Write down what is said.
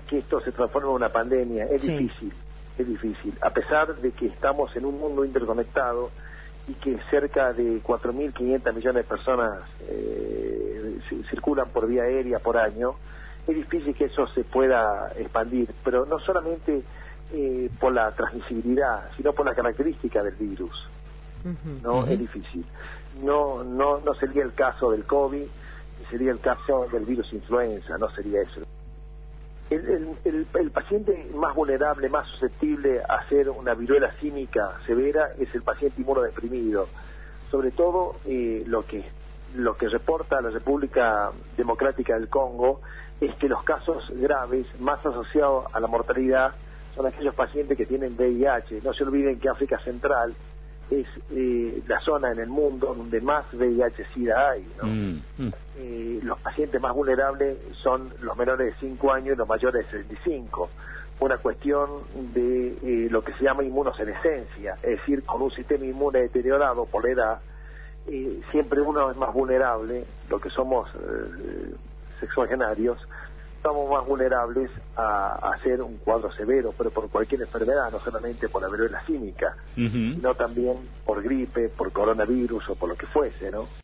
que esto se transforme en una pandemia. Es difícil, es difícil, a pesar de que estamos en un mundo interconectado y que cerca de 4.500 millones de personas circulan por vía aérea por año. Es difícil que eso se pueda expandir, pero no solamente por la transmisibilidad, sino por la característica del virus. ¿No? Es difícil. No sería el caso del COVID, sería el caso del virus influenza, no sería eso. El paciente más vulnerable, más susceptible a hacer una viruela símica severa es el paciente inmunodeprimido. Sobre todo lo que reporta la República Democrática del Congo es que los casos graves más asociados a la mortalidad son aquellos pacientes que tienen VIH. No se olviden que África Central es la zona en el mundo donde más VIH-Sida hay, ¿no? Los pacientes más vulnerables son los menores de 5 años y los mayores de 65, por una cuestión de lo que se llama inmunosenescencia, es decir, con un sistema inmune deteriorado por la edad, siempre uno es más vulnerable, lo que somos sexagenarios, estamos más vulnerables a hacer un cuadro severo, pero por cualquier enfermedad, no solamente por la viruela símica, sino también por gripe, por coronavirus o por lo que fuese, ¿no?